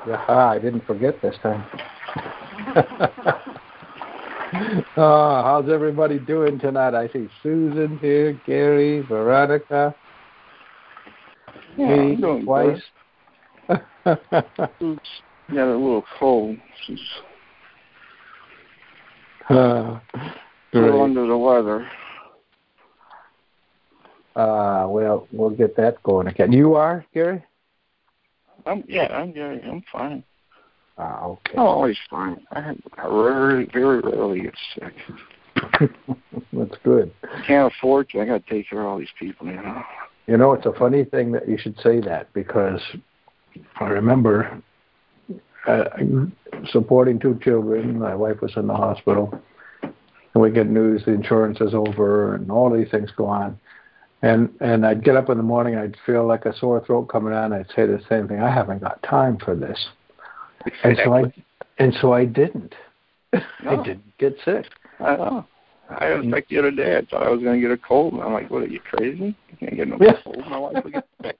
Yeah, I didn't forget this time. Oh, how's everybody doing tonight? I see Susan here, Gary, Veronica, Yeah, me I'm doing twice. good. Oops, got a little cold. She's uh, a little great. under the weather. Well, we'll get that going again. You are, Gary? I'm good. I'm fine. Okay. I'm always fine. I very rarely get sick. That's good. Can't afford to. I got to take care of all these people, You know, it's a funny thing that you should say that because I remember supporting 2 children. My wife was in the hospital, and we get news the insurance is over, and all these things go on. And I'd get up in the morning, I'd feel like a sore throat coming on. I'd say the same thing. I haven't got time for this, Exactly. and so I didn't. No. I didn't get sick. I know. I had a sick the other day. I thought I was going to get a cold. And I'm like, what, are you crazy? You can't get no cold. My wife will get sick.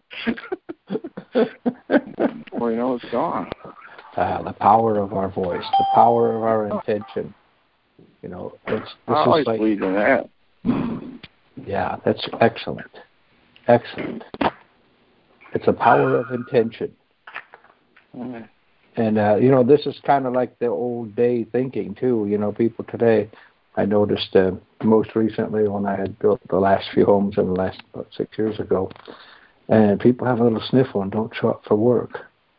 Before you know, it's gone. The power of our voice, the power of our intention. You know, I always believe in that. Yeah, that's excellent. Excellent. It's a power of intention. Mm. And, you know, this is kind of like the old day thinking, too. You know, people today, I noticed most recently when I had built the last few homes in the last about 6 years ago, and people have a little sniffle and don't show up for work.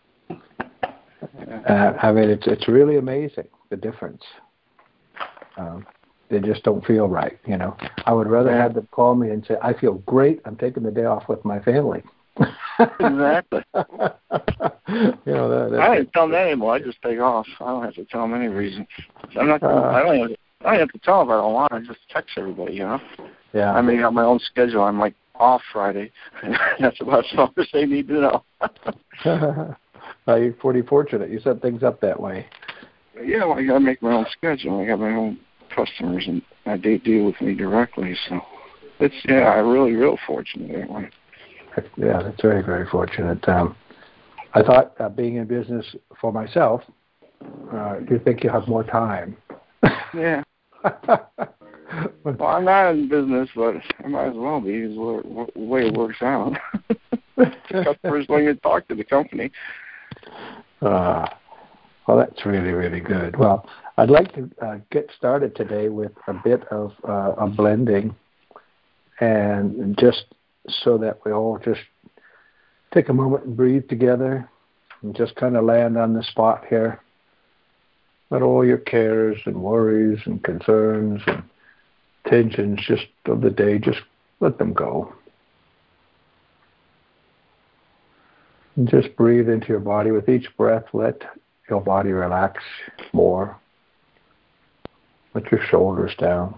I mean, it's really amazing, the difference. They just don't feel right, you know. I would rather have them call me and say, I feel great, I'm taking the day off with my family. Exactly. You know, I don't tell them that anymore. I just take off. I don't have to tell them any reason. I'm not. I don't have to tell them if I don't want. I just text everybody. You know. Yeah. I make out my own schedule. I'm like off Friday. That's about as much as they need to know. You're pretty fortunate. You set things up that way. Yeah, well, I got to make my own schedule. I got my own customers, and they deal with me directly. So it's I'm really real fortunate that way. Yeah, that's very, very fortunate. I thought being in business for myself, you think you have more time. Yeah. Well, I'm not in business, but I might as well be. Is the way it works out. The customers want you to talk to the company. Well, that's really, really good. Well, I'd like to get started today with a bit of a blending, and just so that we all just take a moment and breathe together and just kind of land on the spot here. Let all your cares and worries and concerns and tensions just of the day, just let them go. And just breathe into your body. With each breath, let your body relax more. Let your shoulders down.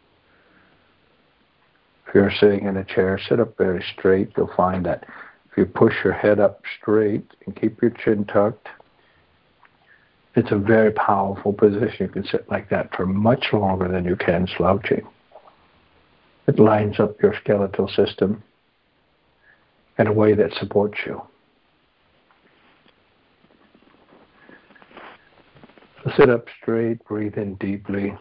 If you're sitting in a chair, sit up very straight. You'll find that if you push your head up straight and keep your chin tucked, it's a very powerful position. You can sit like that for much longer than you can slouching. It lines up your skeletal system in a way that supports you. So sit up straight, breathe in deeply.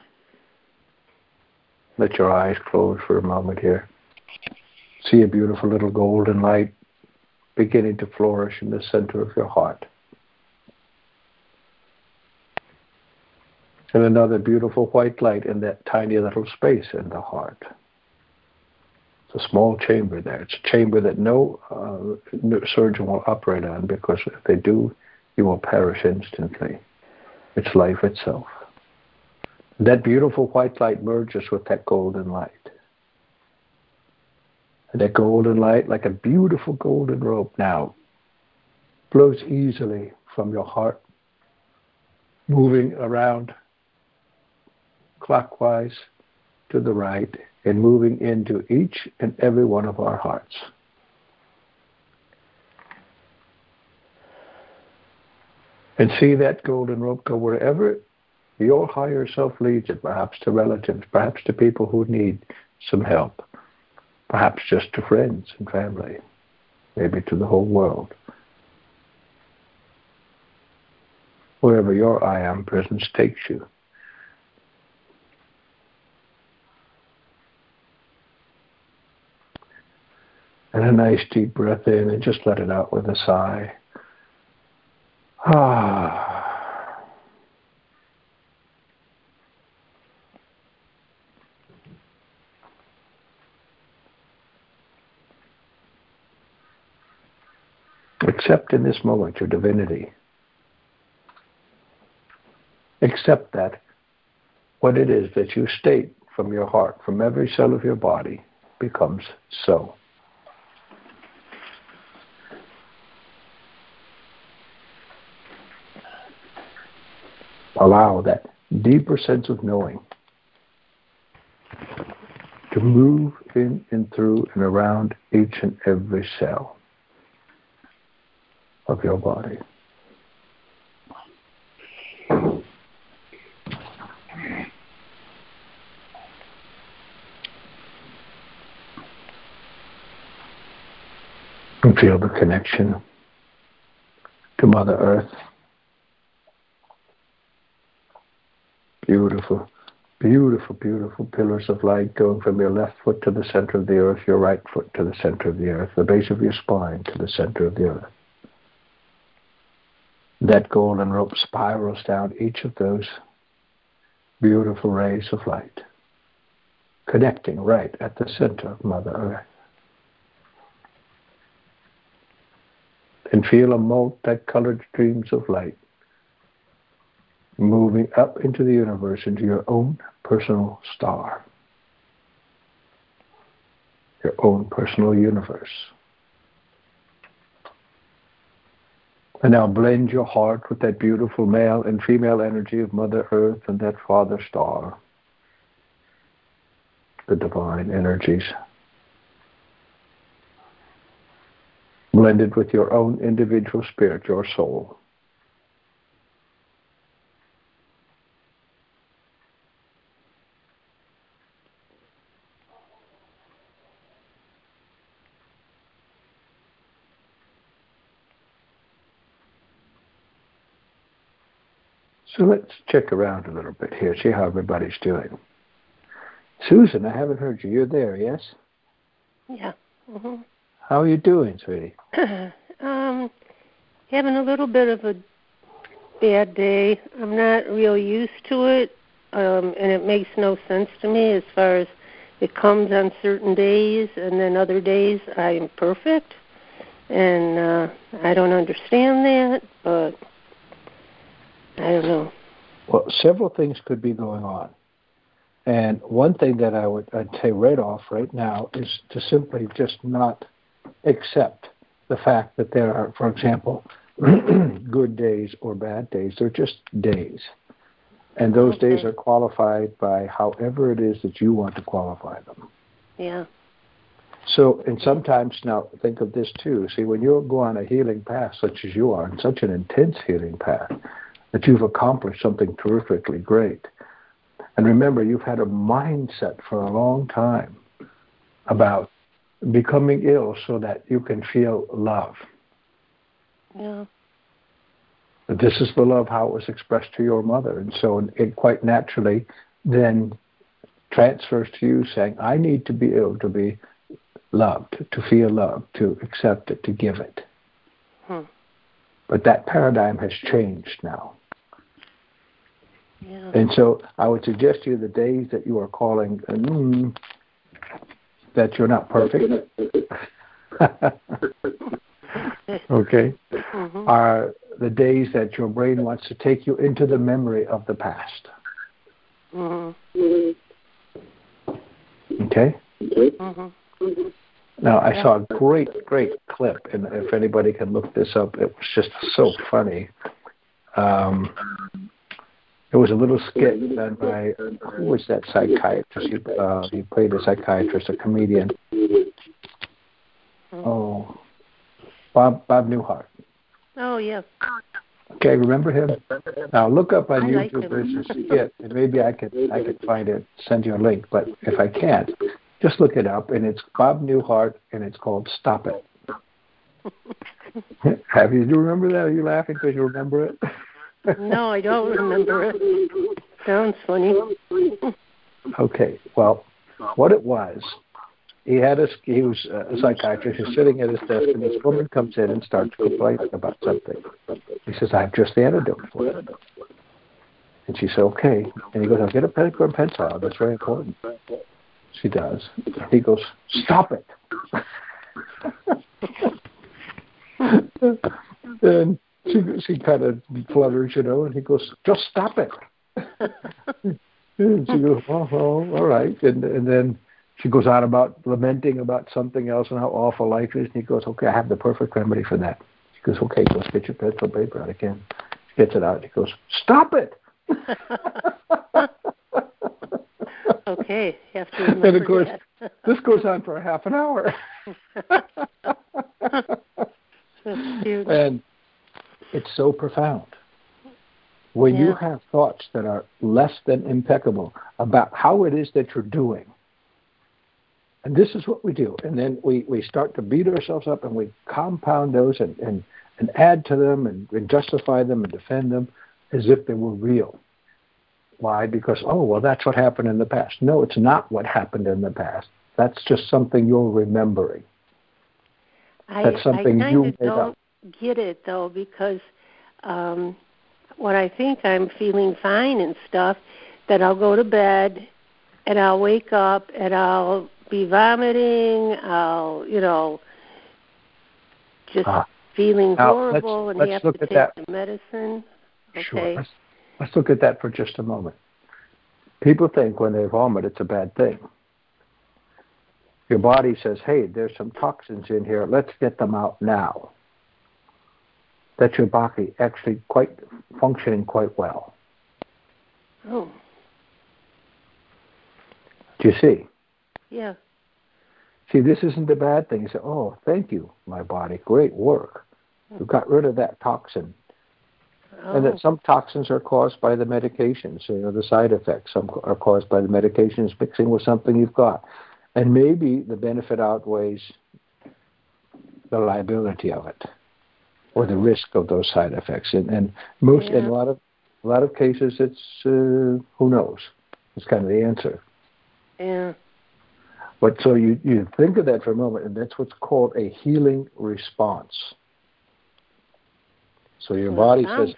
Let your eyes close for a moment here. See a beautiful little golden light beginning to flourish in the center of your heart. And another beautiful white light in that tiny little space in the heart. It's a small chamber there. It's a chamber that no surgeon will operate on, because if they do, you will perish instantly. It's life itself. That beautiful white light merges with that golden light. And that golden light, like a beautiful golden rope now, flows easily from your heart, moving around clockwise to the right and moving into each and every one of our hearts. And see that golden rope go wherever your higher self leads it, perhaps to relatives, perhaps to people who need some help, perhaps just to friends and family, maybe to the whole world. wherever your I am presence takes you. And a nice deep breath in and just let it out with a sigh. Ah. Accept in this moment your divinity. Accept that what it is that you state from your heart, from every cell of your body, becomes so. Allow that deeper sense of knowing to move in and through and around each and every cell of your body. And feel the connection to Mother Earth. Beautiful, beautiful, beautiful pillars of light going from your left foot to the center of the earth, your right foot to the center of the earth, the base of your spine to the center of the earth. That golden rope spirals down each of those beautiful rays of light, connecting right at the center of Mother Earth. And feel a multicolored streams of light moving up into the universe, into your own personal star, your own personal universe. And now blend your heart with that beautiful male and female energy of Mother Earth and that Father Star, the divine energies, blended with your own individual spirit, your soul. So let's check around a little bit here, see how everybody's doing. Susan, I haven't heard you. You're there, yes? Yeah. Mm-hmm. How are you doing, sweetie? Having a little bit of a bad day. I'm not real used to it, and it makes no sense to me as far as it comes on certain days, and then other days I am perfect, and I don't understand that, but I don't know. Well, several things could be going on. And one thing that I'd say right off right now is to simply just not accept the fact that there are, for example, good days or bad days. They're just days. And those days are qualified by however it is that you want to qualify them. Yeah. So, and sometimes, now think of this too. See, when you go on a healing path such as you are, and such an intense healing path, that you've accomplished something terrifically great. And remember, you've had a mindset for a long time about becoming ill so that you can feel love. Yeah. But this is the love how it was expressed to your mother. And so it quite naturally then transfers to you saying, I need to be ill to be loved, to feel loved, to accept it, to give it. But that paradigm has changed now. Yeah. And so I would suggest to you the days that you are calling that you're not perfect, okay, are the days that your brain wants to take you into the memory of the past. Okay? Now, I saw a great clip, and if anybody can look this up, it was just so funny. It was a little skit done by, who was that psychiatrist? He played a psychiatrist, a comedian. Oh, Bob Newhart. Oh, yeah. Okay, remember him? Now look up on YouTube. There's a skit, and maybe I could find it, send you a link. But if I can't, just look it up, and it's Bob Newhart, and it's called "Stop It." Do you remember that? Are you laughing because you remember it? No, I don't remember it. Sounds funny. Okay, well, what it was, he was a psychiatrist. He's sitting at his desk, and this woman comes in and starts complaining about something. He says, "I have just the antidote for it." And she said, "Okay." And he goes, "I'll get a paper and pencil. That's very important." She does. He goes, "Stop it." And she kind of flutters, and he goes, "Just stop it." And she goes, "Well, all right." And then she goes on about lamenting about something else and how awful life is. And he goes, "Okay, I have the perfect remedy for that." She goes, "Okay, let's get your pencil and paper out again." She gets it out. He goes, "Stop it." Okay, you have to remember And of course, that. this goes on for a half an hour. That's cute. And it's so profound. When you have thoughts that are less than impeccable about how it is that you're doing, and this is what we do, and then we start to beat ourselves up and we compound those and add to them and justify them and defend them as if they were real. Why? Because, that's what happened in the past. No, it's not what happened in the past. That's just something you're remembering. That's something you made up. I don't get it, though, because when I think I'm feeling fine and stuff, that I'll go to bed and I'll wake up and I'll be vomiting, I'll, just feeling horrible and have to take the medicine. Okay. Sure. Let's look at that for just a moment. People think when they vomit it's a bad thing. Your body says, "Hey, there's some toxins in here. Let's get them out now." That's your body actually functioning quite well. Oh. Do you see? Yeah. See, this isn't a bad thing. You say, "Oh, thank you, my body. Great work. You got rid of that toxin." Oh. And that some toxins are caused by the medications, the side effects. Some are caused by the medications mixing with something you've got. And maybe the benefit outweighs the liability of it or the risk of those side effects. And in a lot of cases, it's who knows. It's kind of the answer. Yeah. But so you think of that for a moment, and that's what's called a healing response. So your body says,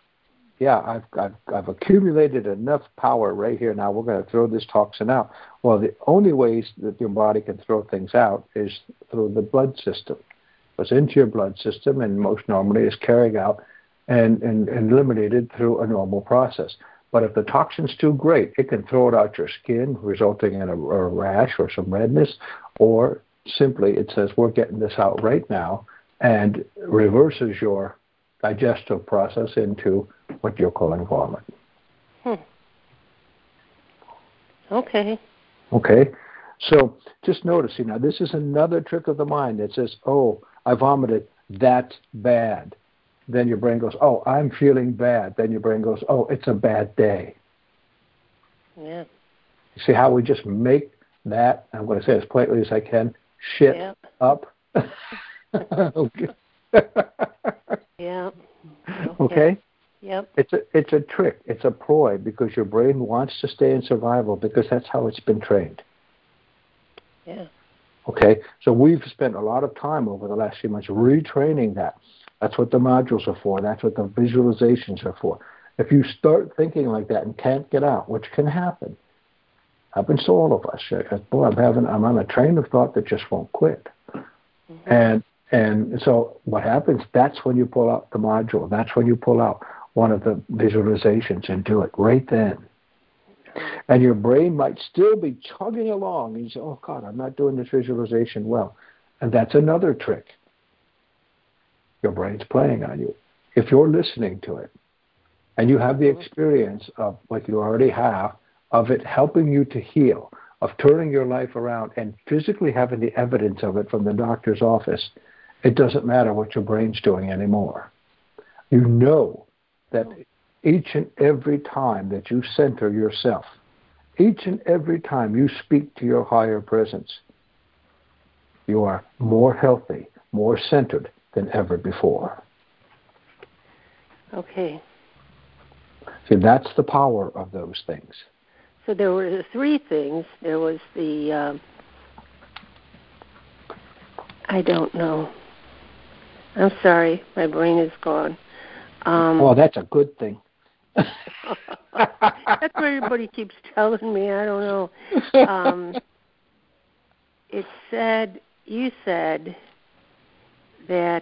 I've accumulated enough power right here. Now we're going to throw this toxin out. Well, the only ways that your body can throw things out is through the blood system. It's into your blood system, and most normally is carried out and eliminated through a normal process. But if the toxin's too great, it can throw it out your skin, resulting in a rash or some redness, or simply it says, we're getting this out right now, and reverses your digestive process into what you're calling vomit. Okay. Okay. So just notice, this is another trick of the mind that says, "Oh, I vomited. That's bad." Then your brain goes, "Oh, I'm feeling bad." Then your brain goes, "Oh, it's a bad day." Yeah. You see how we just make that, I'm going to say it as politely as I can, shit up? Okay. Yeah. Okay? Yep. It's a trick. It's a ploy because your brain wants to stay in survival because that's how it's been trained. Yeah. Okay? So we've spent a lot of time over the last few months retraining that. That's what the modules are for. That's what the visualizations are for. If you start thinking like that and can't get out, which can happen, happens to all of us. Boy, I'm on a train of thought that just won't quit. Mm-hmm. And so what happens, that's when you pull out the module. That's when you pull out one of the visualizations and do it right then. And your brain might still be chugging along. And you say, "Oh, God, I'm not doing this visualization well." And that's another trick. Your brain's playing on you. If you're listening to it and you have the experience of, like you already have, of it helping you to heal, of turning your life around and physically having the evidence of it from the doctor's office, it doesn't matter what your brain's doing anymore. You know that each and every time that you center yourself, each and every time you speak to your higher presence, you are more healthy, more centered than ever before. Okay. See, that's the power of those things. So there were the three things. There was the, I don't know. I'm sorry, my brain is gone. Oh, that's a good thing. That's what everybody keeps telling me. I don't know. It said, you said that,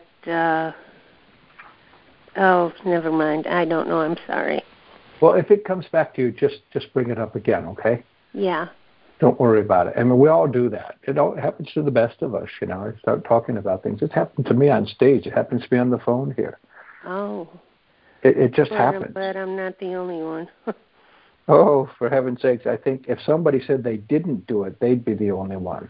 oh, never mind. I don't know. I'm sorry. Well, if it comes back to you, just bring it up again, okay? Yeah. Don't worry about it. I mean, we all do that. It happens to the best of us, you know. I start talking about things. It happened to me on stage. It happens to me on the phone here. Oh. It just happens. But I'm not the only one. Oh, for heaven's sakes, I think if somebody said they didn't do it, they'd be the only one.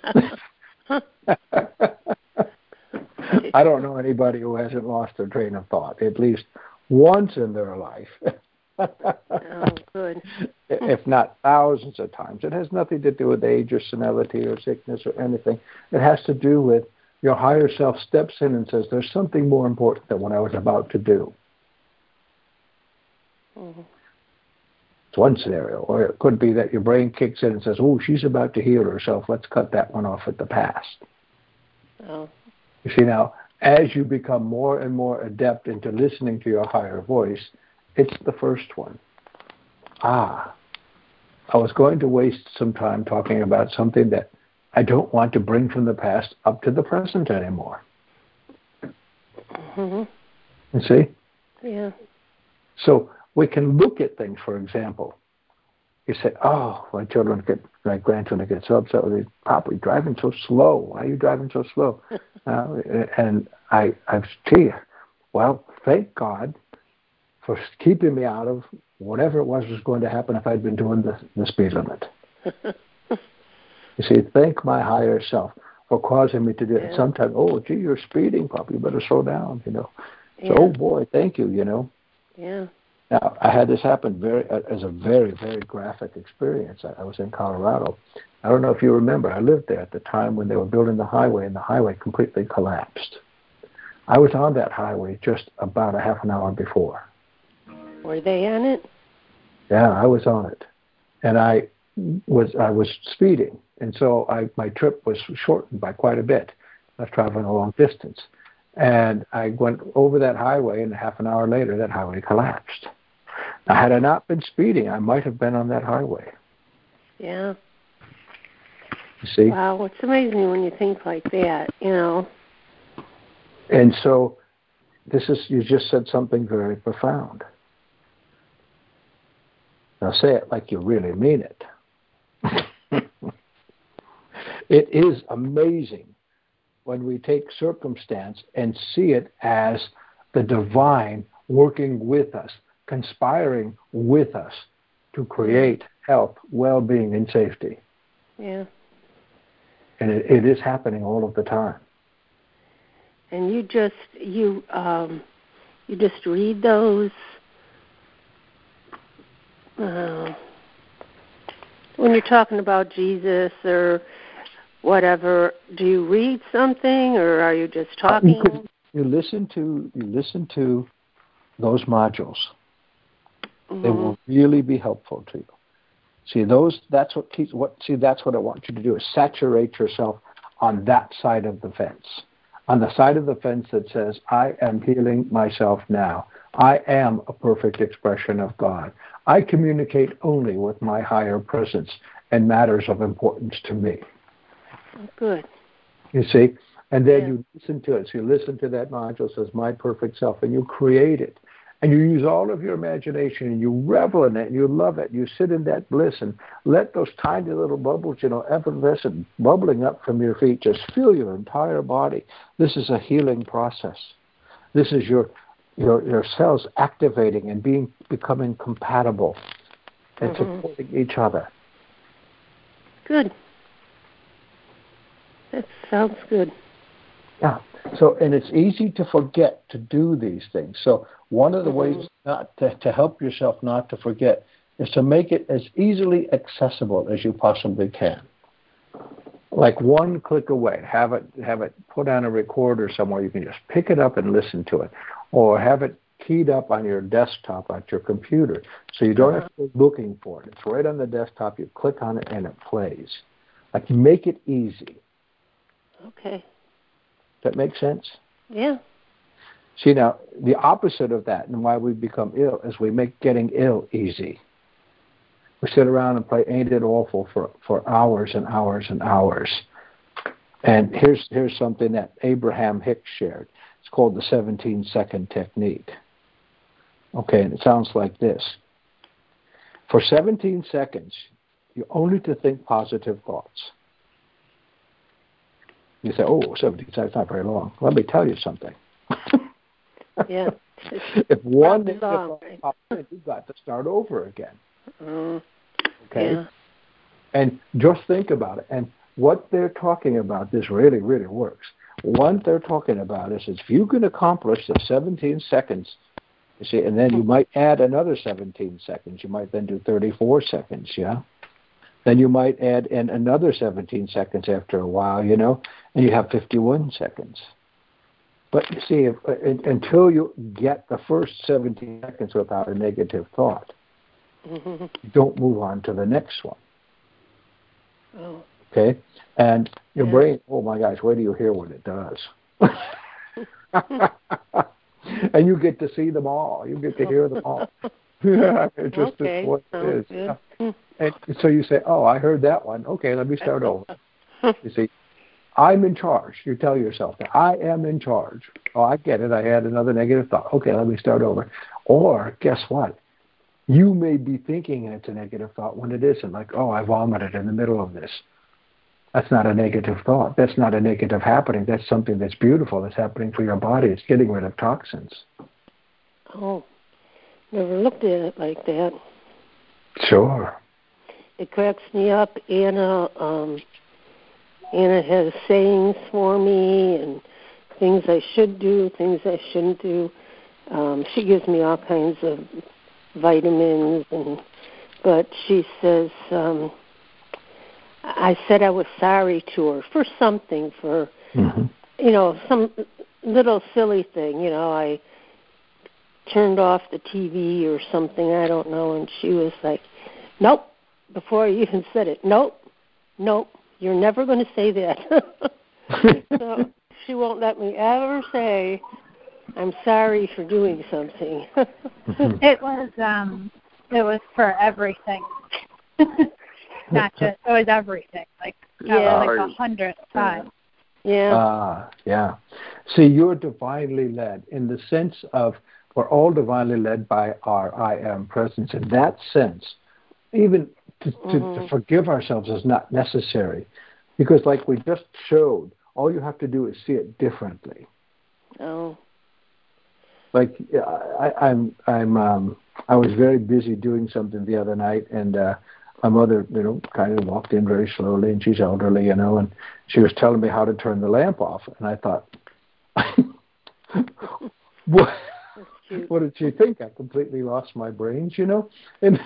I don't know anybody who hasn't lost their train of thought, at least once in their life. Oh, good. If not thousands of times. It has nothing to do with age or senility or sickness or anything. It has to do with your higher self steps in and says, there's something more important than what I was about to do. Mm-hmm. It's one scenario. Or it could be that your brain kicks in and says, oh, she's about to heal herself. Let's cut that one off at the past. Oh. You see, now, as you become more and more adept into listening to your higher voice, it's the first one. I was going to waste some time talking about something that I don't want to bring from the past up to the present anymore. Mm-hmm. You see? Yeah. So we can look at things, for example. You say, oh, my grandchildren get so upset with me. Papa, you're driving so slow. Why are you driving so slow? And I've well, thank God for keeping me out of whatever it was going to happen if I'd been doing the speed limit. You see, thank my higher self for causing me to do it. Yeah. Sometimes, oh, gee, you're speeding, Papa. You better slow down, you know. Yeah. So, oh, boy, thank you, you know. Yeah. Now, I had this happen as a very, very graphic experience. I was in Colorado. I don't know if you remember. I lived there at the time when they were building the highway, and the highway completely collapsed. I was on that highway just about a half an hour before. Were they on it? Yeah, I was on it, and I was speeding, and so my trip was shortened by quite a bit. I was traveling a long distance, and I went over that highway, and half an hour later, that highway collapsed. Now, had I not been speeding, I might have been on that highway. Yeah. You see? Wow, it's amazing when you think like that, you know. And so, you just said something very profound. Now say it like you really mean it. It is amazing when we take circumstance and see it as the divine working with us, conspiring with us to create health, well-being, and safety. Yeah. And it is happening all of the time. And you just read those. When you're talking about Jesus or whatever, do you read something or are you just talking? You listen to those modules. Mm-hmm. They will really be helpful to you. See, that's what I want you to do is saturate yourself on that side of the fence. On the side of the fence that says, I am healing myself now. I am a perfect expression of God. I communicate only with my higher presence and matters of importance to me. Good. You see? And then you listen to it. So you listen to that module that says, my perfect self, and you create it. And you use all of your imagination, and you revel in it, and you love it. You sit in that bliss, and let those tiny little bubbles, effervescent, bubbling up from your feet, just fill your entire body. This is a healing process. This is your cells activating and becoming compatible and supporting each other. Good. That sounds good. Yeah. So, and it's easy to forget to do these things. So one of the ways not to help yourself not to forget is to make it as easily accessible as you possibly can. Like one click away. Have it put on a recorder somewhere. You can just pick it up and listen to it. Or have it keyed up on your desktop at your computer. So you don't have to go looking for it. It's right on the desktop. You click on it and it plays. Like, make it easy. Okay. That makes sense? Yeah. See, now, the opposite of that and why we become ill is we make getting ill easy. We sit around and play Ain't It Awful for hours and hours and hours. And here's something that Abraham Hicks shared. It's called the 17-second technique. Okay, and it sounds like this. For 17 seconds, you only to think positive thoughts. You say, 17 seconds, not very long. Let me tell you something. Yeah. If one negative thought pops in, you've got to start over again. Okay? Yeah. And just think about it. And what they're talking about, this really, really works. What they're talking about is if you can accomplish the 17 seconds, you see, and then you might add another 17 seconds. You might then do 34 seconds, yeah? Then you might add in another 17 seconds after a while, and you have 51 seconds. But you see, until you get the first 17 seconds without a negative thought, you don't move on to the next one. Oh. Okay? And your brain, oh my gosh, wait till you hear what it does. And you get to see them all. You get to hear them all. It just is what it is. Yeah. And so you say, I heard that one. Okay, let me start over. You see, I'm in charge. You tell yourself that I am in charge. Oh, I get it. I had another negative thought. Okay, let me start over. Or guess what? You may be thinking it's a negative thought when it isn't. Like, I vomited in the middle of this. That's not a negative thought. That's not a negative happening. That's something that's beautiful that's happening for your body. It's getting rid of toxins. Oh, never looked at it like that. Sure. It cracks me up. Anna has sayings for me and things I should do, things I shouldn't do. She gives me all kinds of vitamins, but she says, I said I was sorry to her for something, for, some little silly thing. I turned off the TV or something, I don't know, and she was like, nope, before I even said it, nope, you're never going to say that. So she won't let me ever say, I'm sorry for doing something. It was for everything. Not just, it was everything. Like 100 times. Yeah. Yeah. See, you're divinely led in the sense of we're all divinely led by our I am presence. In that sense, even to forgive ourselves is not necessary. Because like we just showed, all you have to do is see it differently. Oh. Like I was very busy doing something the other night, and my mother, kind of walked in very slowly, and she's elderly, and she was telling me how to turn the lamp off, and I thought, what did she think? I completely lost my brains, and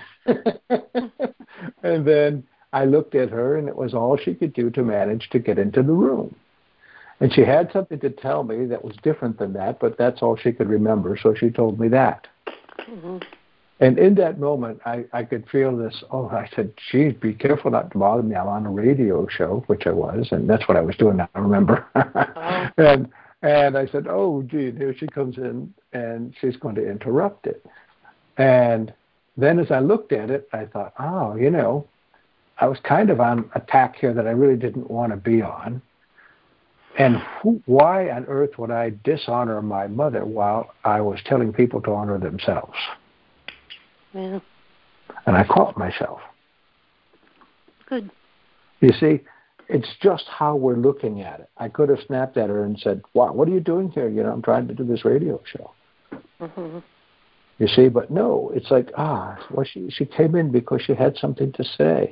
and then I looked at her, and it was all she could do to manage to get into the room. And she had something to tell me that was different than that, but that's all she could remember, so she told me that. And in that moment, I could feel this, I said, geez, be careful not to bother me. I'm on a radio show, which I was, and that's what I was doing, I remember. And I said, gee, here she comes in, and she's going to interrupt it. And then as I looked at it, I thought, I was kind of on a tack here that I really didn't want to be on. And why on earth would I dishonor my mother while I was telling people to honor themselves? Yeah. And I caught myself. Good. You see, it's just how we're looking at it. I could have snapped at her and said, wow, what are you doing here? I'm trying to do this radio show. You see, but no, it's like, she came in because she had something to say.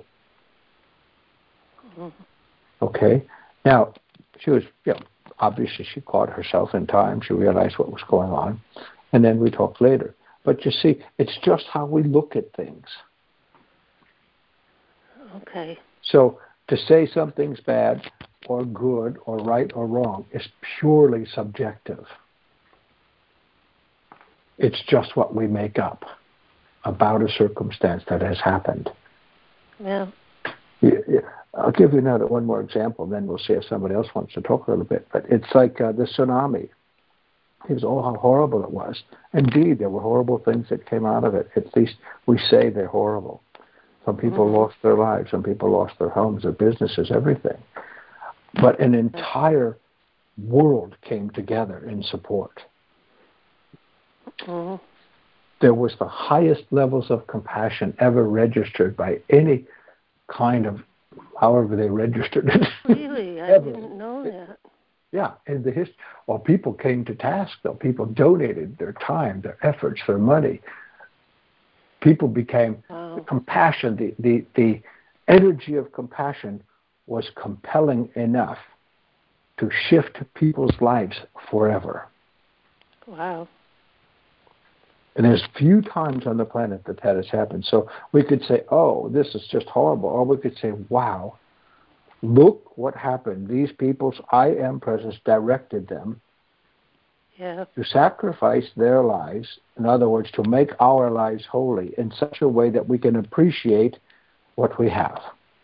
Okay? Now, she was, obviously she caught herself in time. She realized what was going on. And then we talked later. But you see, it's just how we look at things. Okay. So to say something's bad or good or right or wrong is purely subjective. It's just what we make up about a circumstance that has happened. Yeah. I'll give you one more example, then we'll see if somebody else wants to talk a little bit. But it's like the tsunami. It was, how horrible it was. Indeed, there were horrible things that came out of it. At least we say they're horrible. Some people lost their lives. Some people lost their homes, their businesses, everything. But an entire world came together in support. There was the highest levels of compassion ever registered by any kind of, however they registered it. Really? I didn't know that. Yeah, in the history. Well, people came to task, though. People donated their time, their efforts, their money. People became compassion. The energy of compassion was compelling enough to shift people's lives forever. Wow. And there's few times on the planet that has happened. So we could say, oh, this is just horrible. Or we could say, wow, look what happened. These people's I am presence directed them to sacrifice their lives, in other words, to make our lives holy in such a way that we can appreciate what we have.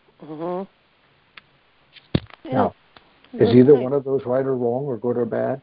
Now, is either one of those right or wrong or good or bad?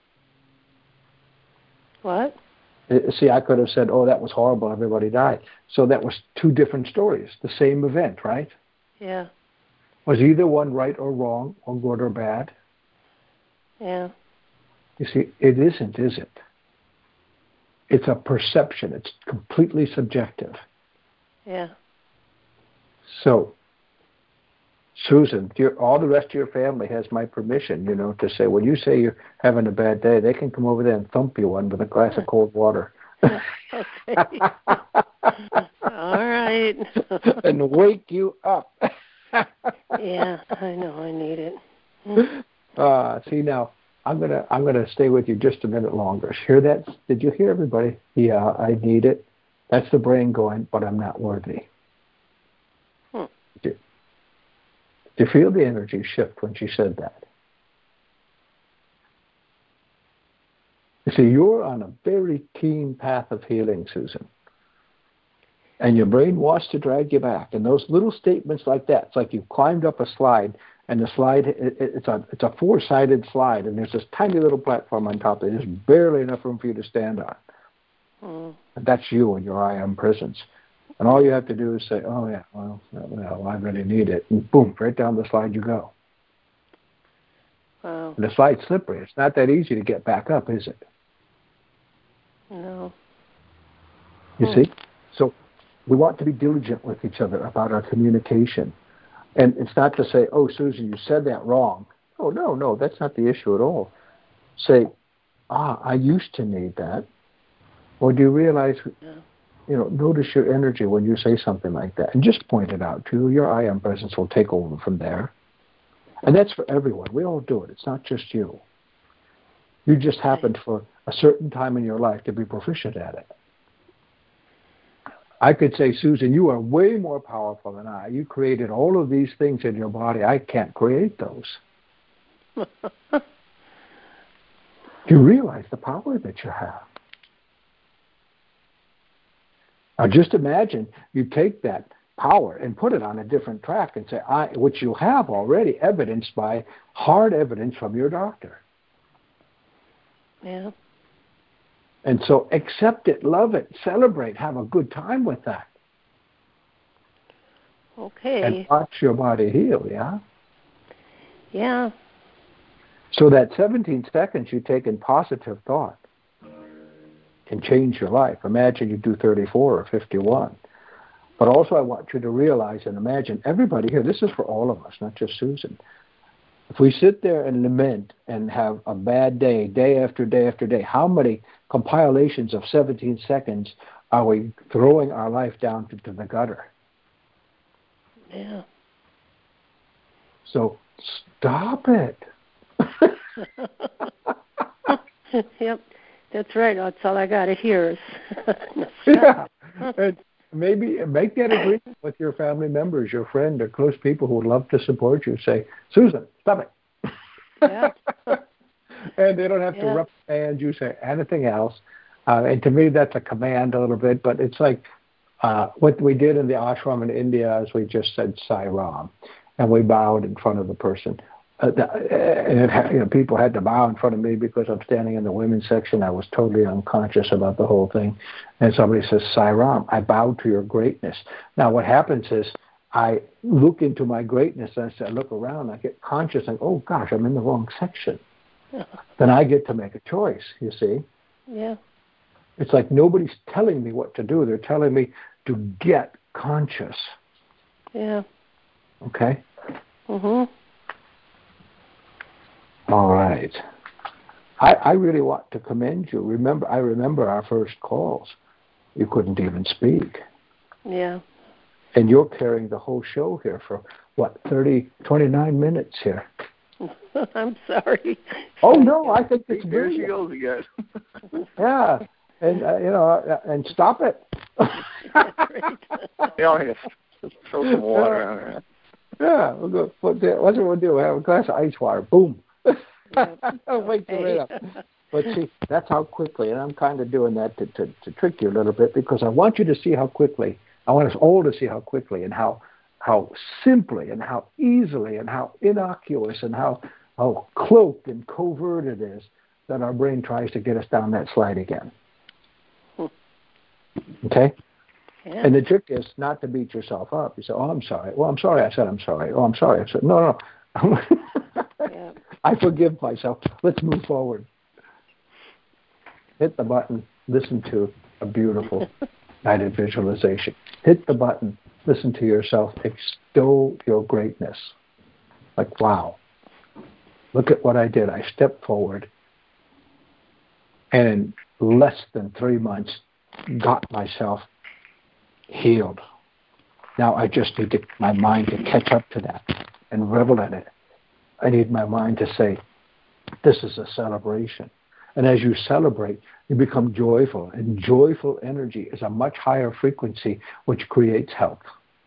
What? See, I could have said, oh, that was horrible, everybody died. So that was two different stories, the same event, right? Yeah. Was either one right or wrong, or good or bad? Yeah. You see, it isn't, is it? It's a perception. It's completely subjective. Yeah. So, Susan, all the rest of your family has my permission, to say, when you say you're having a bad day, they can come over there and thump you one with a glass of cold water. Okay. All right. And wake you up. Yeah, I know. I need it. See, now, I'm gonna stay with you just a minute longer. Hear that? Did you hear, everybody? Yeah, I need it. That's the brain going, but I'm not worthy. Do you feel the energy shift when she said that? You see, you're on a very keen path of healing, Susan. And your brain wants to drag you back. And those little statements like that, it's like you've climbed up a slide, and the slide, it's a four-sided slide, and there's this tiny little platform on top. There's just barely enough room for you to stand on. And that's you and your I am presence. And all you have to do is say, oh, yeah, well, I really need it. And boom, right down the slide you go. Wow. And the slide's slippery. It's not that easy to get back up, is it? No. You see? So we want to be diligent with each other about our communication. And it's not to say, oh, Susan, you said that wrong. Oh, no, that's not the issue at all. Say, I used to need that. Or do you realize... notice your energy when you say something like that. And just point it out to you. Your I am presence will take over from there. And that's for everyone. We all do it. It's not just you. You just happened for a certain time in your life to be proficient at it. I could say, Susan, you are way more powerful than I. You created all of these things in your body. I can't create those. Do you realize the power that you have? Now, just imagine you take that power and put it on a different track and say, which you have already evidenced by hard evidence from your doctor. Yeah. And so accept it, love it, celebrate, have a good time with that. Okay. And watch your body heal, yeah? Yeah. So that 17 seconds you take in positive thought can change your life. Imagine you do 34 or 51. But also I want you to realize and imagine everybody here, this is for all of us, not just Susan. If we sit there and lament and have a bad day, day after day after day, how many compilations of 17 seconds are we throwing our life down to the gutter? Yeah. So stop it. Yep. That's right. That's all I got to hear is yeah. And maybe make that agreement with your family members, your friend, or close people who would love to support you. Say, Susan, stop it. Yeah. And they don't have to reprimand you, say anything else. And to me, that's a command a little bit, but it's like what we did in the ashram in India is we just said Sai Ram, and we bowed in front of the person. And people had to bow in front of me because I'm standing in the women's section. I was totally unconscious about the whole thing. And somebody says, Sai Ram, I bow to your greatness. Now what happens is I look into my greatness, and I look around, I get conscious, and oh gosh, I'm in the wrong section. Then I get to make a choice, you see. Yeah. It's like nobody's telling me what to do. They're telling me to get conscious. Yeah. Okay? Mhm. All right. I really want to commend you. I remember our first calls. You couldn't even speak. Yeah. And you're carrying the whole show here for, 29 minutes here. I'm sorry. Oh, no, I think it's there brilliant. she goes again. Yeah. And, and stop it. Just throw some water on her. Yeah, we'll go. What's what we'll do? We'll have a glass of ice water. Boom. Wake the right up. But see, that's how quickly, and I'm kind of doing that to trick you a little bit, because I want you to see how quickly, I want us all to see how quickly and how simply and how easily and how innocuous and how cloaked and covert it is that our brain tries to get us down that slide again. Okay? Yeah. And the trick is not to beat yourself up. You say, oh, I'm sorry. Well, I'm sorry I said I'm sorry. Oh, I'm sorry I said, no. Yeah. I forgive myself. Let's move forward. Hit the button. Listen to a beautiful guided visualization. Hit the button. Listen to yourself. Extol your greatness. Like, wow. Look at what I did. I stepped forward, and in less than 3 months, got myself healed. Now I just need my mind to catch up to that and revel in it. I need my mind to say, this is a celebration. And as you celebrate, you become joyful. And joyful energy is a much higher frequency, which creates health.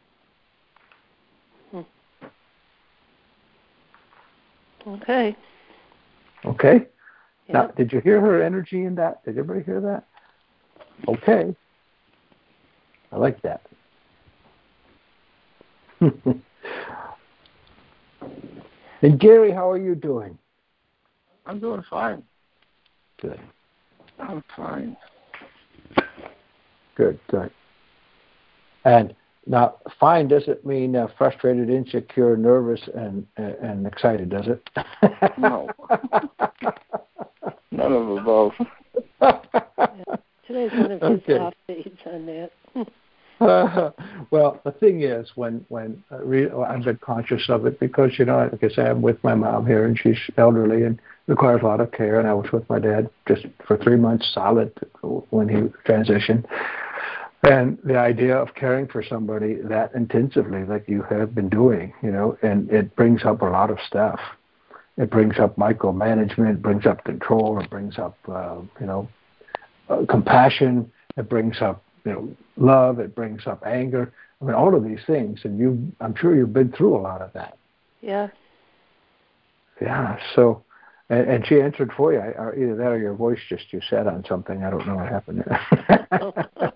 Okay. Okay? Yep. Now, did you hear her energy in that? Did everybody hear that? Okay. I like that. And Gary, how are you doing? I'm doing fine. Good. I'm fine. Good. And now, fine doesn't mean frustrated, insecure, nervous, and excited, does it? No. None of the above. Yeah. Today's one of his off days on that. Well, the thing is, when I've been conscious of it, because, like I say, I'm with my mom here, and she's elderly and requires a lot of care, and I was with my dad just for 3 months solid when he transitioned. And the idea of caring for somebody that intensively, like you have been doing, and it brings up a lot of stuff. It brings up micromanagement, it brings up control, it brings up, compassion, it brings up, love, it brings up anger. I mean, all of these things, and I'm sure you've been through a lot of that. Yeah. Yeah, so, and she answered for you. Either that or your voice you said on something. I don't know what happened there.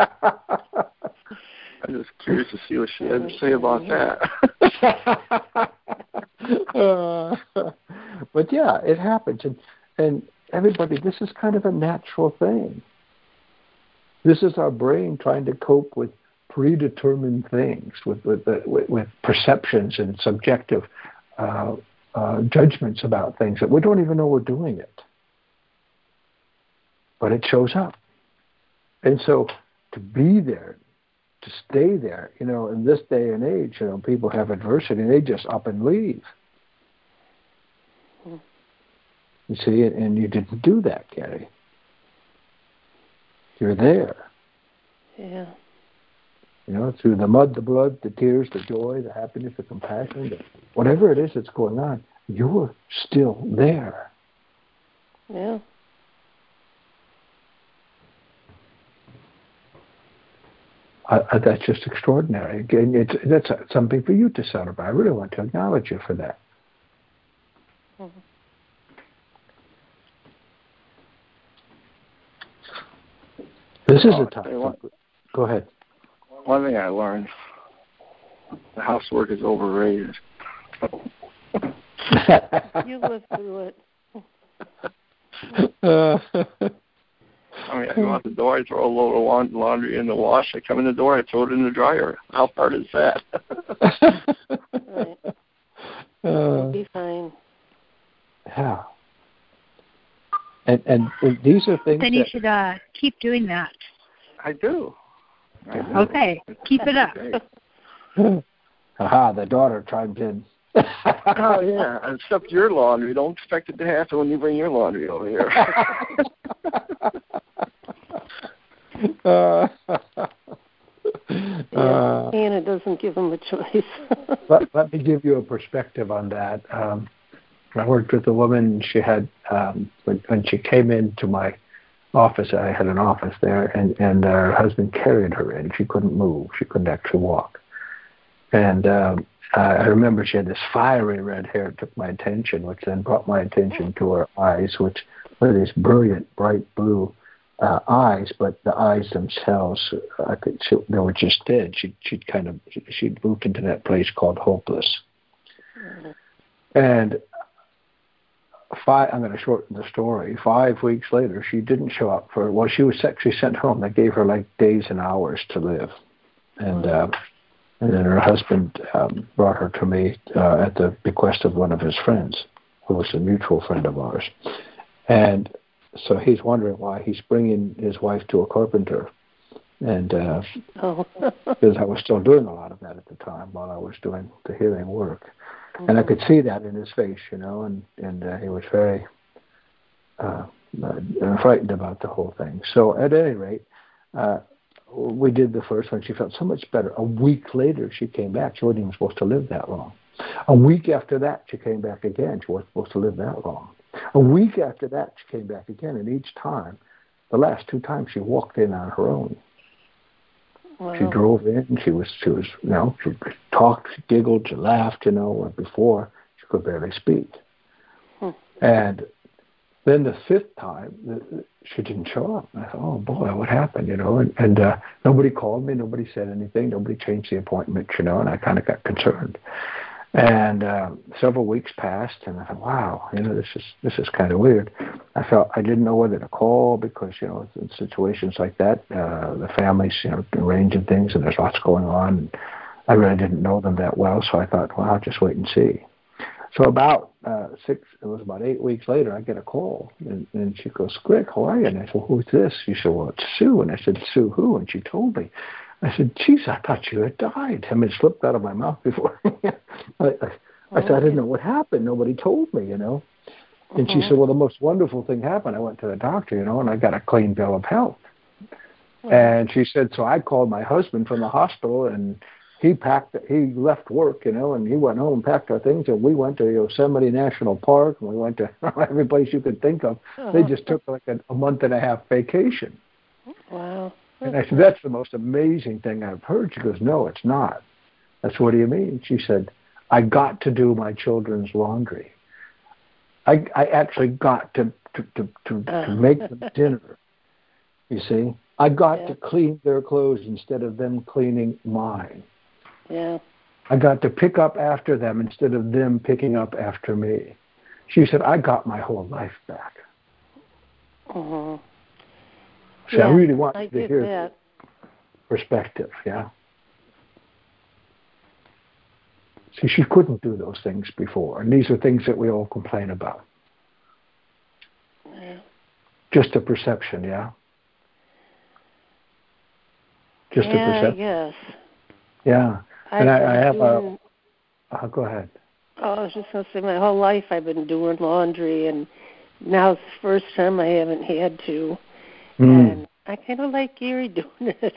I'm just curious to see what she had to say about that. But yeah, it happens. And everybody, this is kind of a natural thing. This is our brain trying to cope with predetermined things, with perceptions and subjective judgments about things that we don't even know we're doing it. But it shows up. And so to be there, to stay there, in this day and age, people have adversity and they just up and leave. You see, and you didn't do that, Gary. You're there. Yeah. Through the mud, the blood, the tears, the joy, the happiness, the compassion, whatever it is that's going on, you're still there. Yeah. That's just extraordinary. Again, that's something for you to celebrate. I really want to acknowledge you for that. Mm-hmm. This is a tough topic. Go ahead. One thing I learned, the housework is overrated. You live through it. I mean, I go out the door, I throw a load of laundry in the wash, I come in the door, I throw it in the dryer. How hard is that? Right. You'll be fine. Yeah. And these are things then you should keep doing that. I do. Okay, keep it up. Aha, the daughter chimed in. Oh, yeah, except your laundry. Don't expect it to happen when you bring your laundry over here. Anna doesn't give them a choice. let me give you a perspective on that. I worked with a woman. She had when she came into my office, I had an office there, and her husband carried her in. She couldn't move. She couldn't actually walk. And I remember she had this fiery red hair that took my attention, which then brought my attention to her eyes, which were these brilliant, bright blue eyes, but the eyes themselves, they were just dead. She'd moved into that place called hopeless. Mm-hmm. And I'm going to shorten the story. 5 weeks later, she didn't show up she was actually sent home. They gave her like days and hours to live. And then her husband brought her to me at the bequest of one of his friends, who was a mutual friend of ours. And so he's wondering why he's bringing his wife to a carpenter. And because I was still doing a lot of that at the time while I was doing the healing work. Mm-hmm. And I could see that in his face, and he was very frightened about the whole thing. So at any rate, we did the first one. She felt so much better. A week later, she came back. She wasn't even supposed to live that long. A week after that, she came back again. She wasn't supposed to live that long. A week after that, she came back again. And each time, the last 2 times, she walked in on her own. Wow. She drove in. She talked, she giggled, she laughed, where before she could barely speak. And then the 5th time, she didn't show up. And I thought, oh boy, what happened, And nobody called me, nobody said anything, nobody changed the appointment, and I kind of got concerned. And several weeks passed, and I thought, wow, this is kind of weird. I didn't know whether to call because, in situations like that, the families, arranging things, and there's lots going on. And I really didn't know them that well, so I thought, well, I'll just wait and see. So about 8 weeks later, I get a call, and she goes, Greg, how are you? And I said, well, who's this? She said, well, it's Sue. And I said, Sue who? And she told me. I said, geez, I thought you had died. I mean, it slipped out of my mouth before. I said, I didn't know what happened. Nobody told me, And she said, well, the most wonderful thing happened. I went to the doctor, and I got a clean bill of health. And she said, so I called my husband from the hospital, and he left work, and he went home and packed our things, and we went to Yosemite National Park, and we went to every place you could think of. They just took like a month and a half vacation. Wow. And I said, that's the most amazing thing I've heard. She goes, no, it's not. I said, what do you mean? She said, I got to do my children's laundry. I actually got to make them dinner. You see? I got to clean their clothes instead of them cleaning mine. Yeah. I got to pick up after them instead of them picking up after me. She said, I got my whole life back. Uh-huh. So I really want you to hear that perspective, yeah. See, she couldn't do those things before, and these are things that we all complain about. Yeah. Just a perception, yeah? Just a perception. Yes. Yeah. And I have go ahead. Oh, I was just going to say, my whole life I've been doing laundry, and now it's the first time I haven't had to. And I kind of like Gary doing it.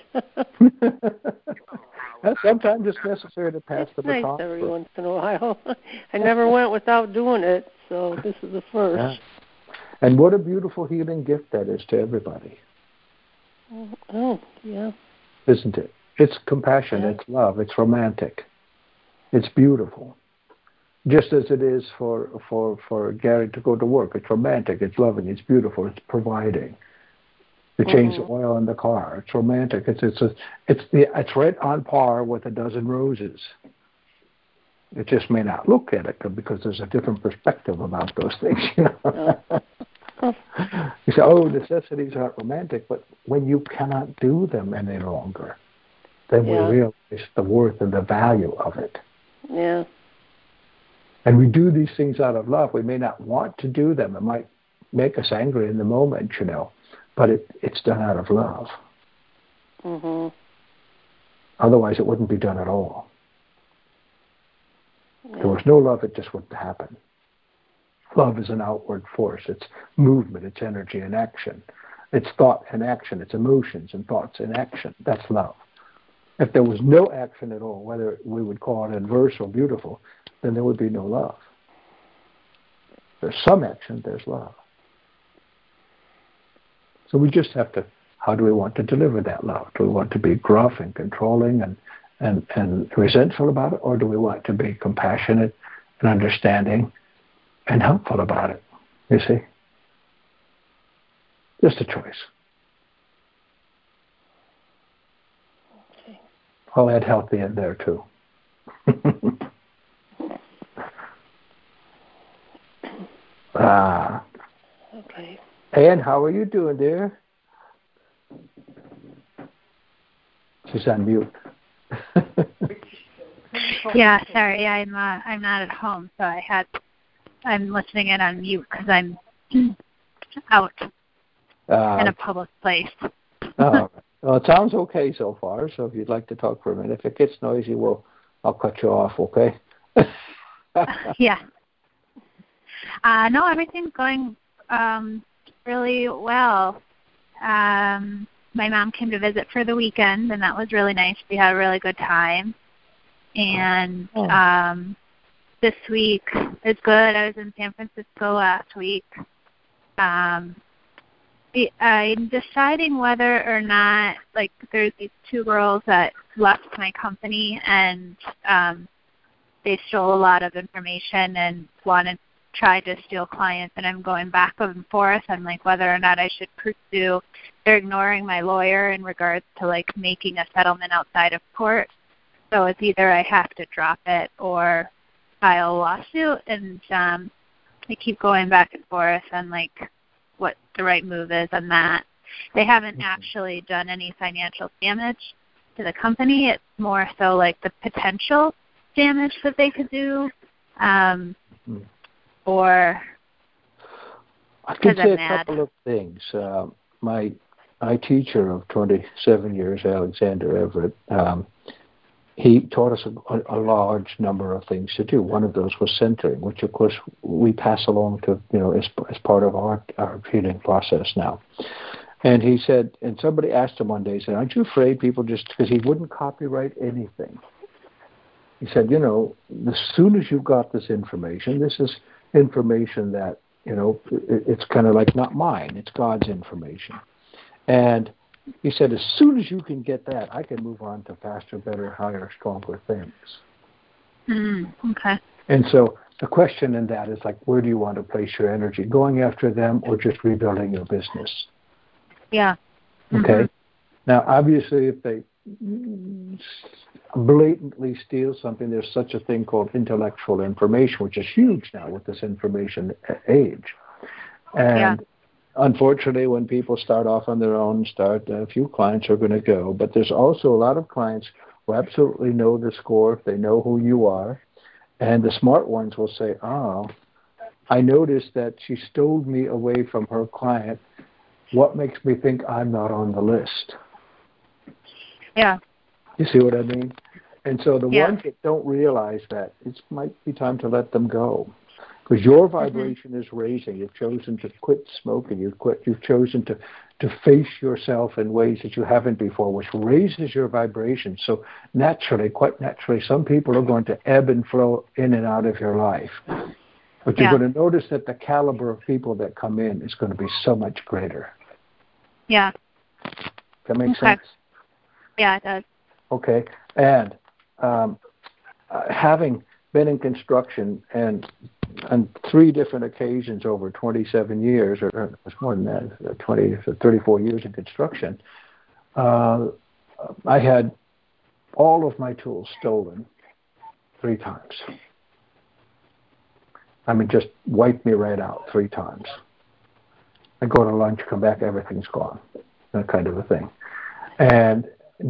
Sometimes it's necessary to pass the baton. It's nice every once in a while. I never went without doing it, so this is the first. Yeah. And what a beautiful healing gift that is to everybody. Oh, yeah. Isn't it? It's compassion, it's love, it's romantic. It's beautiful. Just as it is for Gary to go to work. It's romantic, it's loving, it's beautiful, it's providing. to change the oil in the car. It's romantic. It's right on par with a dozen roses. It just may not look at it because there's a different perspective about those things. You say, "Oh, necessities aren't romantic," but when you cannot do them any longer, then we realize the worth and the value of it. Yeah. And we do these things out of love. We may not want to do them. It might make us angry in the moment, but it's done out of love. Mhm. Otherwise, it wouldn't be done at all. If there was no love, it just wouldn't happen. Love is an outward force. It's movement, it's energy and action. It's thought and action. It's emotions and thoughts and action. That's love. If there was no action at all, whether we would call it adverse or beautiful, then there would be no love. There's some action, there's love. So we just have to, how do we want to deliver that love? Do we want to be gruff and controlling and resentful about it, or do we want to be compassionate and understanding and helpful about it? You see? Just a choice. Okay. I'll add healthy in there too. Okay. Anne, how are you doing, dear? She's on mute. Yeah, sorry, I'm not at home, so I'm listening in on mute because I'm out in a public place. Well, it sounds okay so far. So if you'd like to talk for a minute, if it gets noisy, I'll cut you off. Okay? Yeah. No, everything's going really well. My mom came to visit for the weekend, and that was really nice. We had a really good time. And this week is good. I was in San Francisco last week. I'm deciding whether or not, like, there's these two girls that left my company, and they stole a lot of information and tried to steal clients, and I'm going back and forth on, like, whether or not I should pursue. They're ignoring my lawyer in regards to, like, making a settlement outside of court. So it's either I have to drop it or file a lawsuit, and I keep going back and forth on, like, what the right move is on that. They haven't actually done any financial damage to the company. It's more so like the potential damage that they could do, or I can say a couple of things. My teacher of 27 years, Alexander Everett, he taught us a large number of things to do. One of those was centering, which of course we pass along to, as part of our healing process now. And he said, and somebody asked him one day, he said, "Aren't you afraid people just," because he wouldn't copyright anything. He said, as soon as you've got this information, this is information that, it's kind of like not mine, it's God's information. And he said, as soon as you can get that, I can move on to faster, better, higher, stronger things. Okay. And so the question in that is, like, where do you want to place your energy? Going after them or just rebuilding your business? Yeah. Okay. Now, obviously, if they blatantly steal something, there's such a thing called intellectual information, which is huge now with this information age. And unfortunately, when people start off on their own, a few clients are going to go. But there's also a lot of clients who absolutely know the score. They know who you are. And the smart ones will say, I noticed that she stole me away from her client. What makes me think I'm not on the list? Yeah. You see what I mean? And so the ones that don't realize that, it might be time to let them go. Because your vibration is raising. You've chosen to quit smoking. You've chosen to face yourself in ways that you haven't before, which raises your vibration. So quite naturally, some people are going to ebb and flow in and out of your life. But you're going to notice that the caliber of people that come in is going to be so much greater. Yeah. That makes sense? Yeah, it does. Okay. And having been in construction, and on 3 different occasions over 27 years, or it's more than that, 34 years in construction, I had all of my tools stolen 3 times. I mean, just wiped me right out 3 times. I go to lunch, come back, everything's gone. That kind of a thing. And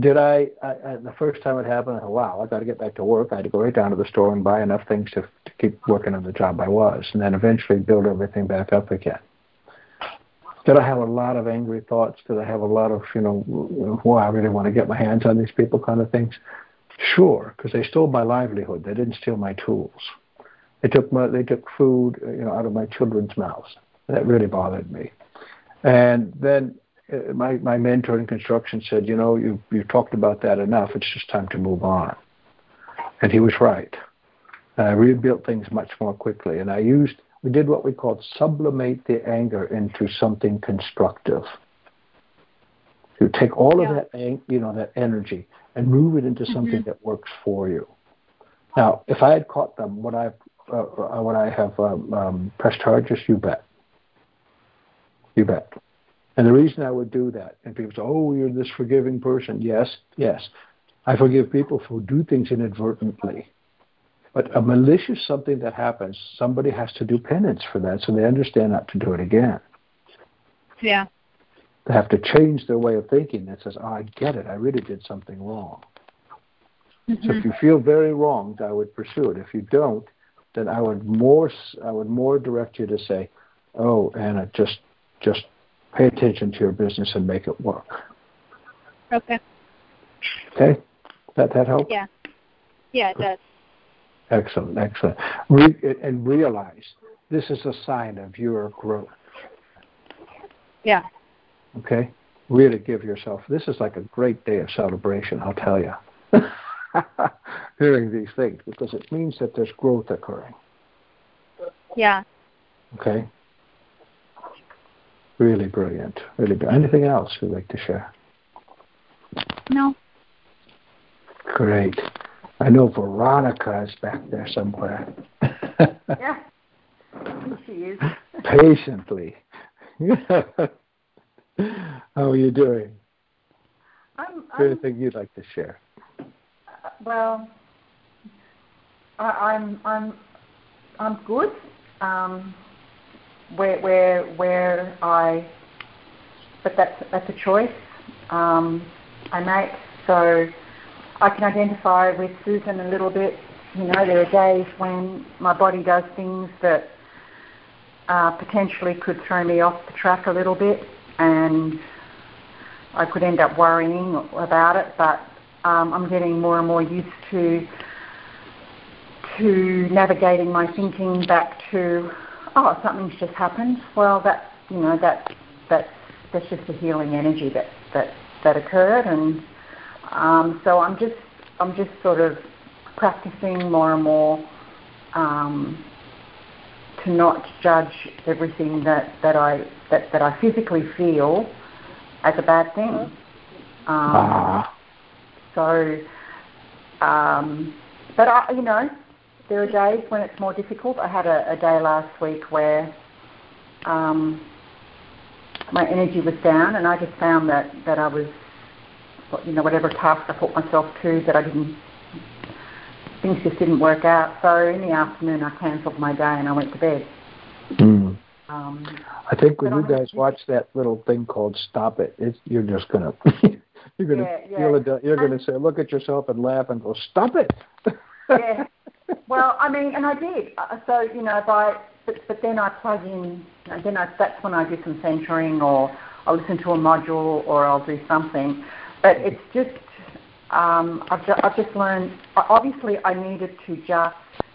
the first time it happened, I thought, wow, I got to get back to work. I had to go right down to the store and buy enough things to keep working on the job I was, and then eventually build everything back up again. Did I have a lot of angry thoughts? Did I have a lot of, well, I really want to get my hands on these people kind of things? Sure, because they stole my livelihood. They didn't steal my tools. They took food, out of my children's mouths. That really bothered me. And then my mentor in construction said, you talked about that enough. It's just time to move on. And he was right. I rebuilt things much more quickly. And we did what we called sublimate the anger into something constructive. You take all of that, that energy and move it into something that works for you. Now, if I had caught them, would I have pressed charges? You bet. You bet. And the reason I would do that, and people say, oh, you're this forgiving person. Yes. I forgive people who do things inadvertently. But a malicious something that happens, somebody has to do penance for that so they understand not to do it again. Yeah. They have to change their way of thinking that says, I get it, I really did something wrong. So if you feel very wronged, I would pursue it. If you don't, then I would more direct you to say, oh, Anna, just pay attention to your business and make it work. Okay. Okay? That help? Yeah. Yeah, it does. Excellent. And realize this is a sign of your growth. Yeah. Okay? Really give yourself, this is like a great day of celebration, I'll tell you. Hearing these things, because it means that there's growth occurring. Yeah. Okay? Really brilliant. Really brilliant. Anything else you'd like to share? No. Great. I know Veronica is back there somewhere. Yeah, she is. Patiently. How are you doing? Anything you'd like to share? Well, I'm good. But that's a choice I make. So I can identify with Susan a little bit. There are days when my body does things that potentially could throw me off the track a little bit, and I could end up worrying about it. But I'm getting more and more used to navigating my thinking back to, something's just happened. Well, that's just a healing energy that occurred, and so I'm just sort of practicing more and more to not judge everything that I physically feel as a bad thing. But there are days when it's more difficult. I had a day last week where my energy was down, and I just found that I was, whatever task I put myself to, things just didn't work out. So in the afternoon, I cancelled my day and I went to bed. I think when you guys watch that little thing called Stop It, you're just gonna you're gonna say, look at yourself and laugh and go, stop it. Yeah. Well, I mean, and I did. So but then I plug in. That's when I do some centering, or I'll listen to a module, or I'll do something. But it's just I've just learned. Obviously, I needed to just.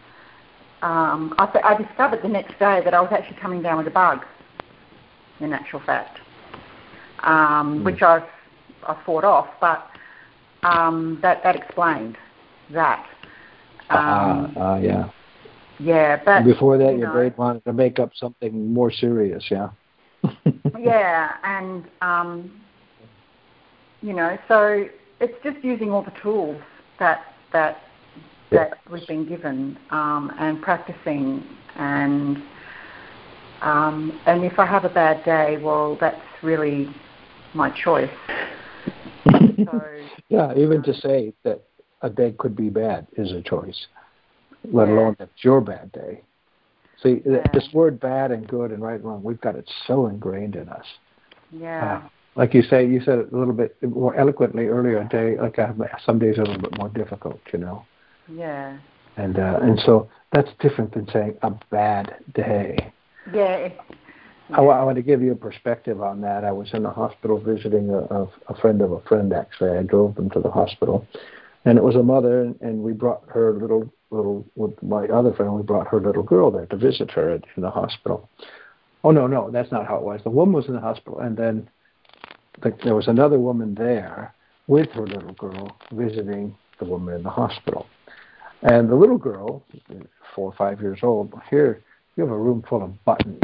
I discovered the next day that I was actually coming down with a bug. In actual fact, which I fought off, but that explained that. Yeah. Yeah, but before that, your brain wanted to make up something more serious. Yeah. Yeah, and so it's just using all the tools that that we've been given, and practicing, and if I have a bad day, well, that's really my choice. Yeah, even to say that a day could be bad is a choice, let alone that's your bad day. See, this word bad and good and right and wrong, we've got it so ingrained in us. Yeah. Like you said it a little bit more eloquently earlier a day, like some days are a little bit more difficult, Yeah. And so that's different than saying a bad day. Yeah. I want to give you a perspective on that. I was in the hospital visiting a friend of a friend, actually. I drove them to the hospital. And it was a mother, and we brought her little, with my other friend, we brought her little girl there to visit her in the hospital. Oh, no, that's not how it was. The woman was in the hospital, and then there was another woman there with her little girl visiting the woman in the hospital. And the little girl, 4 or 5 years old, here, you have a room full of buttons,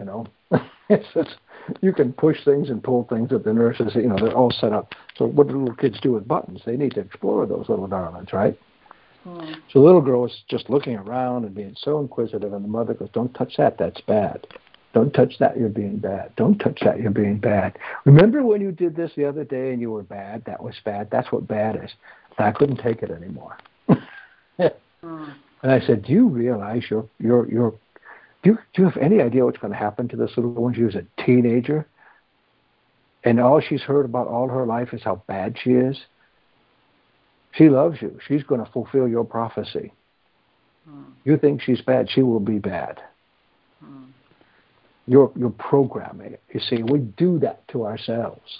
you can push things and pull things that the nurses, they're all set up. So what do little kids do with buttons? They need to explore those little darlings, right? So the little girl was just looking around and being so inquisitive, and the mother goes, don't touch that, that's bad. Don't touch that, you're being bad. Don't touch that, you're being bad. Remember when you did this the other day and you were bad? That was bad. That's what bad is. And I couldn't take it anymore. And I said, do you realize do you have any idea what's going to happen to this little woman? She was a teenager, and all she's heard about all her life is how bad she is. She loves you. She's going to fulfill your prophecy. You think she's bad, she will be bad. You're programming it. You see, we do that to ourselves.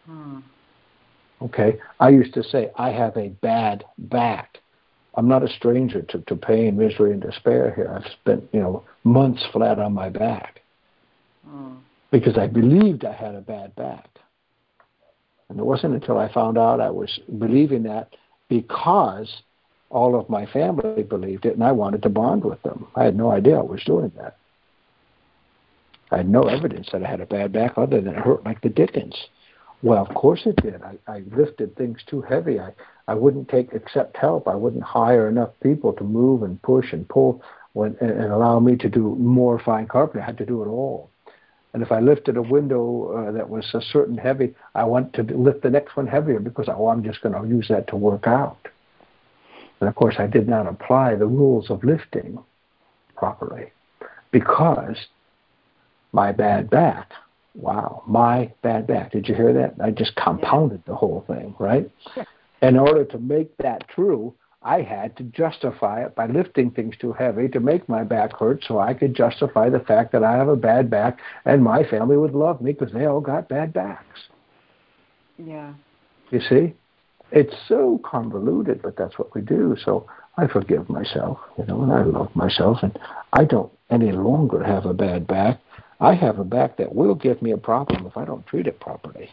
Okay? I used to say, I have a bad back. I'm not a stranger to pain, misery, and despair here. I've spent, months flat on my back because I believed I had a bad back. And it wasn't until I found out I was believing that because all of my family believed it, and I wanted to bond with them. I had no idea I was doing that. I had no evidence that I had a bad back other than it hurt like the dickens. Well, of course it did. I lifted things too heavy. I wouldn't accept help. I wouldn't hire enough people to move and push and pull and allow me to do more fine carpentry. I had to do it all. And if I lifted a window that was a certain heavy, I want to lift the next one heavier because I'm just going to use that to work out. And of course, I did not apply the rules of lifting properly because my bad back. Wow, my bad back. Did you hear that? I just compounded the whole thing, right? In order to make that true, I had to justify it by lifting things too heavy to make my back hurt so I could justify the fact that I have a bad back and my family would love me because they all got bad backs. Yeah. You see? It's so convoluted, but that's what we do. So I forgive myself, and I love myself, and I don't any longer have a bad back. I have a back that will give me a problem if I don't treat it properly,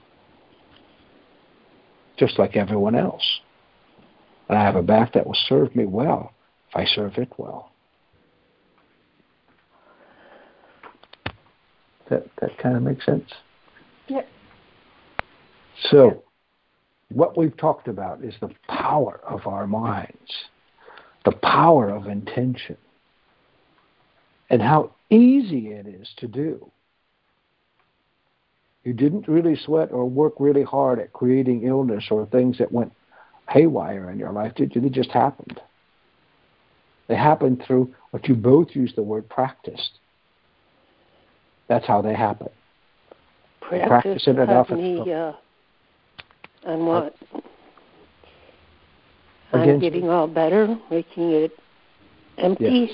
just like everyone else. And I have a back that will serve me well if I serve it well. That kind of makes sense? Yeah. So what we've talked about is the power of our minds, the power of intention, and how easy it is to do. You didn't really sweat or work really hard at creating illness or things that went haywire in your life, did you? They just happened. They happened through what you both use the word practiced. That's how they happen. Practice it enough. On what? On getting all better, making it empty?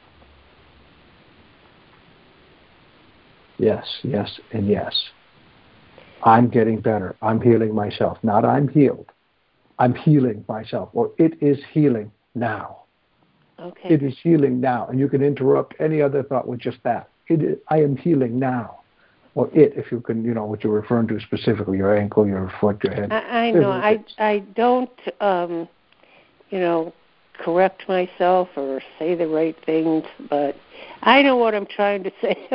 Yes, and yes. I'm getting better. I'm healing myself. Not I'm healed. I'm healing myself. Or it is healing now. Okay. It is healing now. And you can interrupt any other thought with just that. I am healing now. Or if you can, what you're referring to specifically, your ankle, your foot, your head. I know. I don't, correct myself or say the right things, but I know what I'm trying to say.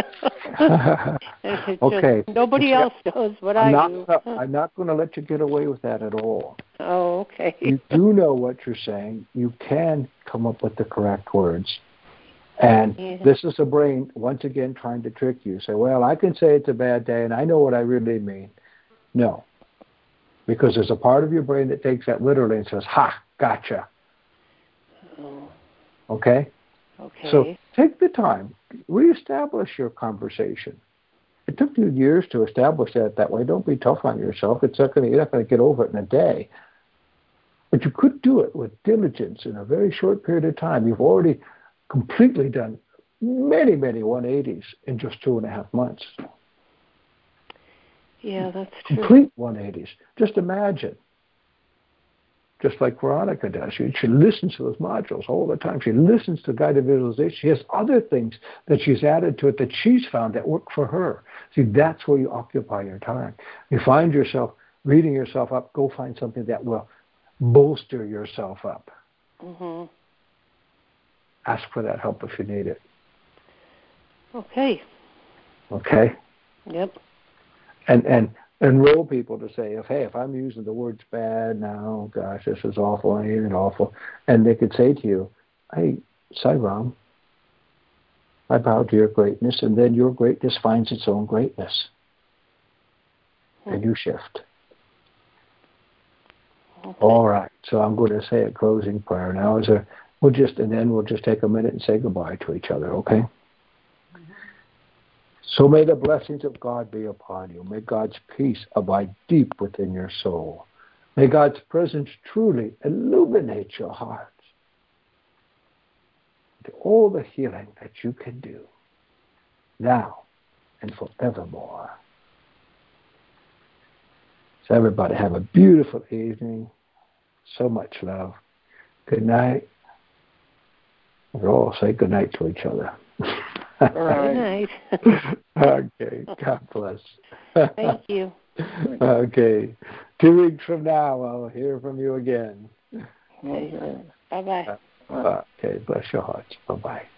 Okay. Nobody else knows what I do. I'm not going to let you get away with that at all. Oh, okay. You do know what you're saying. You can come up with the correct words. And this is the brain, once again, trying to trick you. Say, well, I can say it's a bad day, and I know what I really mean. No. Because there's a part of your brain that takes that literally and says, ha, gotcha. Oh. Okay? Okay. So take the time. Reestablish your conversation. It took you years to establish that way. Don't be tough on yourself. You're not going to get over it in a day. But you could do it with diligence in a very short period of time. You've already completely done many, many 180s in just 2.5 months. Yeah, that's true. Complete 180s. Just imagine. Just like Veronica does. She listens to those modules all the time. She listens to guided visualization. She has other things that she's added to it that she's found that work for her. See, that's where you occupy your time. You find yourself reading yourself up, go find something that will bolster yourself up. Mm-hmm. Ask for that help if you need it. Okay. Okay? Yep. And enroll people to say, if I'm using the words bad now, gosh, this is awful, I hate it awful. And they could say to you, hey, Sai Ram, I bow to your greatness, and then your greatness finds its own greatness. And you shift. Okay. All right. So I'm going to say a closing prayer now. We'll just take a minute and say goodbye to each other, okay? So may the blessings of God be upon you. May God's peace abide deep within your soul. May God's presence truly illuminate your hearts to all the healing that you can do now and forevermore. So everybody have a beautiful evening. So much love. Good night. We'll all say good night to each other. Good night. Okay. God bless. Thank you. Okay. 2 weeks from now, I'll hear from you again. Okay. Bye-bye. Okay. Bless your hearts. Bye-bye.